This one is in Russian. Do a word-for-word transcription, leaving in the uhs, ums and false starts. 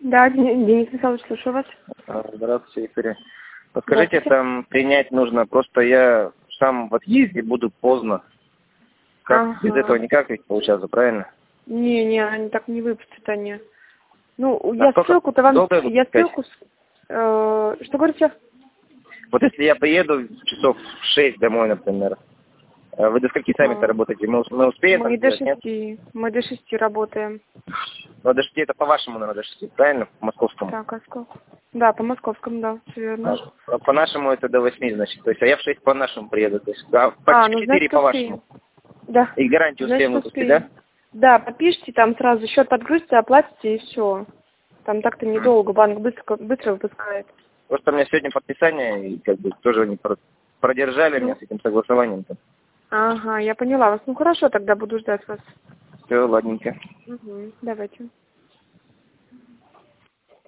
Да, Дени- Денис Михайлович, слушаю вас. А, Здравствуйте, Виктория. Подскажите, там принять нужно, просто я сам в отъезде буду поздно. Как Ага. без этого никак ведь получается, правильно? Не, не, они так не выпустят они. Ну, А я сколько ссылку-то вам... долго будут Я искать? ссылку... с- э, что говорите? Вот если я приеду часов в шесть домой, например, э, вы до скольки сами-то А, работаете? Мы, ус- мы успеем Мы там до сделать, нет? шести. Мы до шести работаем. Ну, до шести это по-вашему, наверное, до шести, правильно? По московскому. Так, а сколько? Да, по московскому, да, все верно. А по-нашему это до восьми, значит. То есть, а я в шесть по-нашему приеду. То есть, а А, почти ну, в четыре значит, по-вашему. успеем. Да. И гарантию Значит, успеем выпустить, успеем. да? Да, подпишите, там сразу счет подгрузите, оплатите и все. Там так-то недолго, банк быстро, быстро выпускает. Просто у меня сегодня подписание, и как бы тоже они про- продержали меня Ну, с этим согласованием-то. ага, я поняла вас. Ну хорошо, тогда буду ждать вас. Все, ладненько. Угу, давайте.